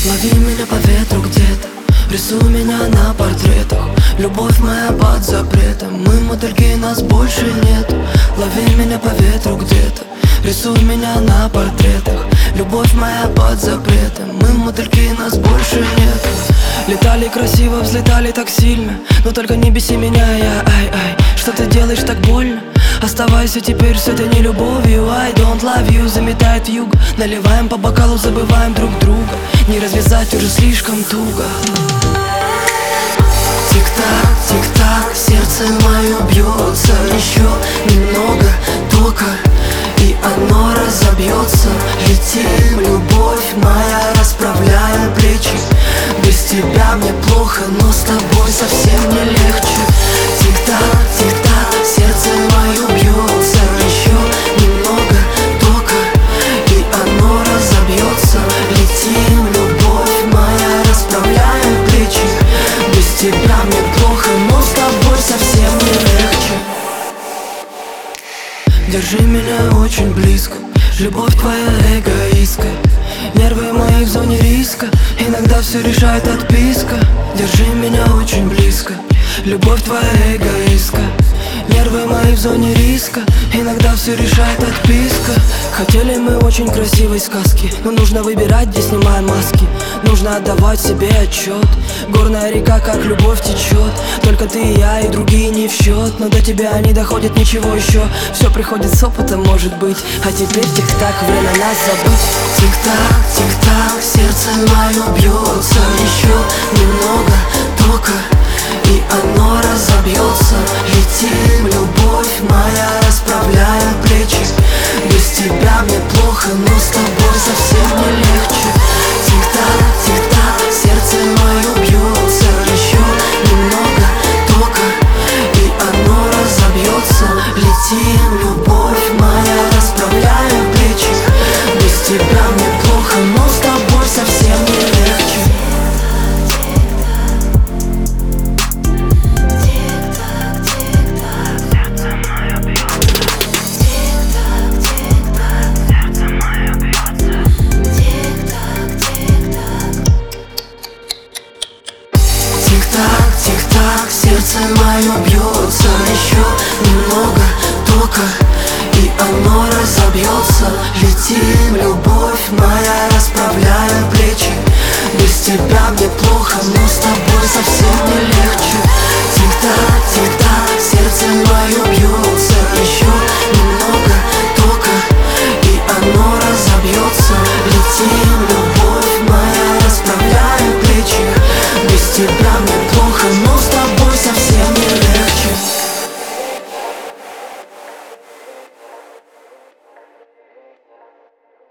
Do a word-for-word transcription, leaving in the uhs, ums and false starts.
Лови меня по ветру где-то, рисуй меня на портретах. Любовь моя под запретом, мы мотыльки, нас больше нет. Лови меня по ветру где-то, рисуй меня на портретах. Любовь моя под запретом, мы мотыльки, нас больше нет. Летали красиво, взлетали так сильно, но только не беси меня, я ай-ай. Что ты делаешь так больно? Оставайся теперь с этой нелюбовью. I don't love you, заметает вьюг. Наливаем по бокалу, забываем друг друга. Не развязать уже слишком туго. Тик-так, тик-так, сердце мое бьется. Еще немного тока, и оно разобьется. Летим, любовь моя, расправляя плечи. Без тебя мне плохо, но с тобой совсем не легче. Тик-так, тик-так, сердце мое бьется. Еще немного тока, и оно разобьется. Летим, любовь моя, расправляя плечи. Без тебя мне плохо, но с тобой совсем не легче. Держи меня очень близко, любовь твоя эгоистка. Нервы мои в зоне риска, иногда все решает отписка. Держи меня очень близко, любовь твоя эгоистка. Нервы мои в зоне риска, иногда все решает отписка. Хотели мы очень красивой сказки, но нужно выбирать, где снимаем маски. Нужно отдавать себе отчет. Горная река, как любовь течет. Только ты и я, и другие не в счет. Но до тебя не доходит ничего еще. Все приходит с опытом, может быть. А теперь тик-так, время нас забыть. Тик-так, тик-так, сердце мое бьется. Еще немного тока, и оно разобьется. Летим, любовь моя, расправляя плечи. Без тебя мне плохо, но с тобой совсем не легче. Тик-так, тик-так, сердце мое бьется. Еще немного тока, и оно разобьется. Летим, любовь моя, расправляя плечи. Без тебя мне плохо, но с тобой совсем не легче. Тик-так, тик-так, сердце мое бьется. Еще немного тока, и оно разобьется. Летим, любовь моя,